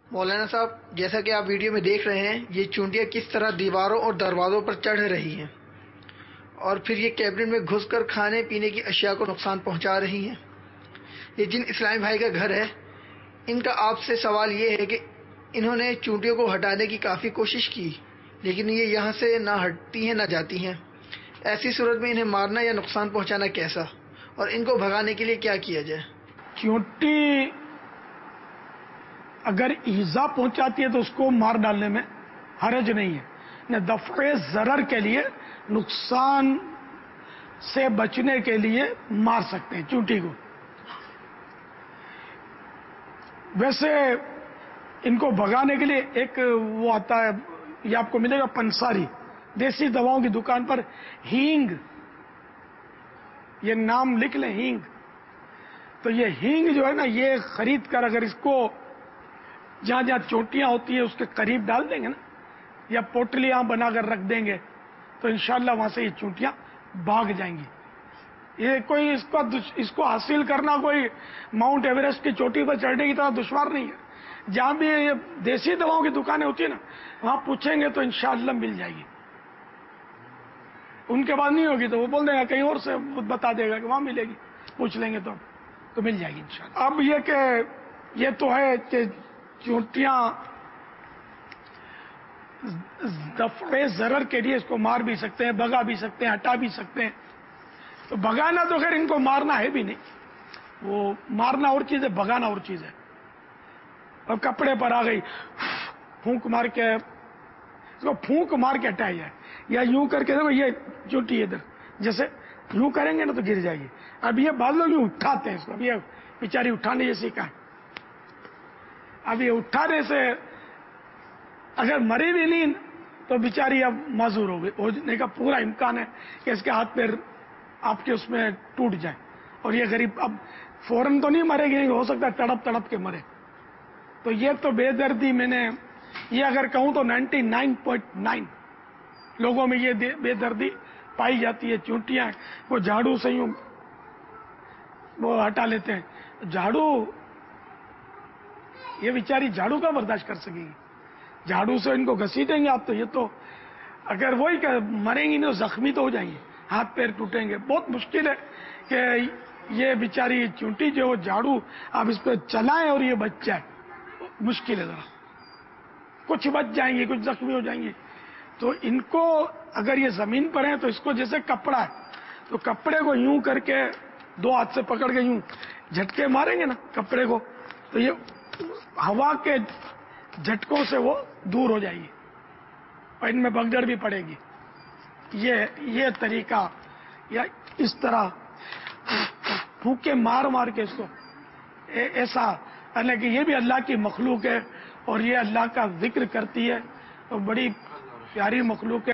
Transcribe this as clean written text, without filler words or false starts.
مولانا صاحب، جیسا کہ آپ ویڈیو میں دیکھ رہے ہیں، یہ چونٹیاں کس طرح دیواروں اور دروازوں پر چڑھ رہی ہیں اور پھر یہ کیبنٹ میں گھس کر کھانے پینے کی اشیاء کو نقصان پہنچا رہی ہیں۔ یہ جن اسلامی بھائی کا گھر ہے، ان کا آپ سے سوال یہ ہے کہ انہوں نے چونٹیوں کو ہٹانے کی کافی کوشش کی، لیکن یہ یہاں سے نہ ہٹتی ہیں نہ جاتی ہیں۔ ایسی صورت میں انہیں مارنا یا نقصان پہنچانا کیسا، اور ان کو بھگانے کے لیے کیا کیا جائے؟ چونٹی اگر ایزا پہنچاتی ہے تو اس کو مار ڈالنے میں حرج نہیں ہے۔ دفع ضرر کے لیے، نقصان سے بچنے کے لیے مار سکتے ہیں چونٹی کو۔ ویسے ان کو بھگانے کے لیے ایک وہ آتا ہے، یہ آپ کو ملے گا پنساری، دیسی دواؤں کی دکان پر، ہینگ، یہ نام لکھ لیں، ہینگ۔ تو یہ ہینگ جو ہے نا، یہ خرید کر اگر اس کو جہاں جہاں چوٹیاں ہوتی ہیں اس کے قریب ڈال دیں گے نا، یا پوٹلیاں بنا کر رکھ دیں گے، تو انشاءاللہ وہاں سے یہ چونٹیاں بھاگ جائیں گی۔ یہ کوئی اس کو حاصل کرنا کوئی ماؤنٹ ایوریسٹ کی چوٹی پر چڑھنے کی طرح دشوار نہیں ہے۔ جہاں بھی یہ دیسی دواؤں کی دکانیں ہوتی ہیں نا، وہاں پوچھیں گے تو انشاءاللہ مل جائے گی۔ ان کے بعد نہیں ہوگی تو وہ بول دیں گا کہیں اور سے بتا دے گا کہ وہاں ملے گی، پوچھ لیں گے تو مل جائے گی انشاءاللہ۔ اب یہ کہ یہ تو ہے کہ چونٹیاں دفع ضرر کے لیے اس کو مار بھی سکتے ہیں، بھگا بھی سکتے ہیں، ہٹا بھی سکتے ہیں۔ تو بھگانا تو خیر ان کو مارنا ہے بھی نہیں، وہ مارنا اور چیز ہے، بھگانا اور چیز ہے۔ اب کپڑے پر آ گئی، پھونک مار کے اس کو پھونک مار کے ہٹایا جائے، یا یوں کر کے دیکھو یہ چونٹی ادھر، جیسے یوں کریں گے نا تو گر جائے گی۔ اب یہ بعض لوگ یوں اٹھاتے ہیں اس کو، اب یہ بیچاری اٹھانے جیسی کا ہے، اب یہ اٹھانے سے اگر مری بھی نہیں تو بیچاری اب معذور ہونے کا پورا امکان ہے کہ اس کے ہاتھ پیر آپ کے اس میں ٹوٹ جائے، اور یہ غریب اب فوراً تو نہیں مرے گی، ہو سکتا ہے تڑپ تڑپ کے مرے۔ تو یہ تو بے دردی، میں نے یہ اگر کہوں تو 99.9 لوگوں میں یہ بے دردی پائی جاتی ہے۔ چونٹیاں وہ جھاڑو سے یوں وہ ہٹا لیتے ہیں، جھاڑو، یہ بیچاری جھاڑو کا برداشت کر سکے گی؟ جھاڑو سے ان کو گھسیٹیں گے آپ تو یہ تو اگر وہی کہ مریں گی نہیں تو زخمی تو ہو جائیں گے، ہاتھ پیر ٹوٹیں گے۔ بہت مشکل ہے کہ یہ بیچاری چونٹی جو جھاڑو آپ اس پہ چلائیں اور یہ بچ جائے، مشکل ہے ذرا۔ کچھ بچ جائیں گے، کچھ زخمی ہو جائیں گے۔ تو ان کو اگر یہ زمین پر ہیں تو اس کو جیسے کپڑا ہے تو کپڑے کو یوں کر کے دو ہاتھ سے پکڑ کے یوں جھٹکے ماریں گے نا کپڑے کو، تو یہ ہوا کے جھٹکوں سے وہ دور ہو جائے گی اور ان میں بگدڑ بھی پڑے گی۔ یہ طریقہ، یا اس طرح پھونکے مار مار کے اس کو ایسا، حالانکہ یہ بھی اللہ کی مخلوق ہے اور یہ اللہ کا ذکر کرتی ہے اور بڑی پیاری مخلوق ہے۔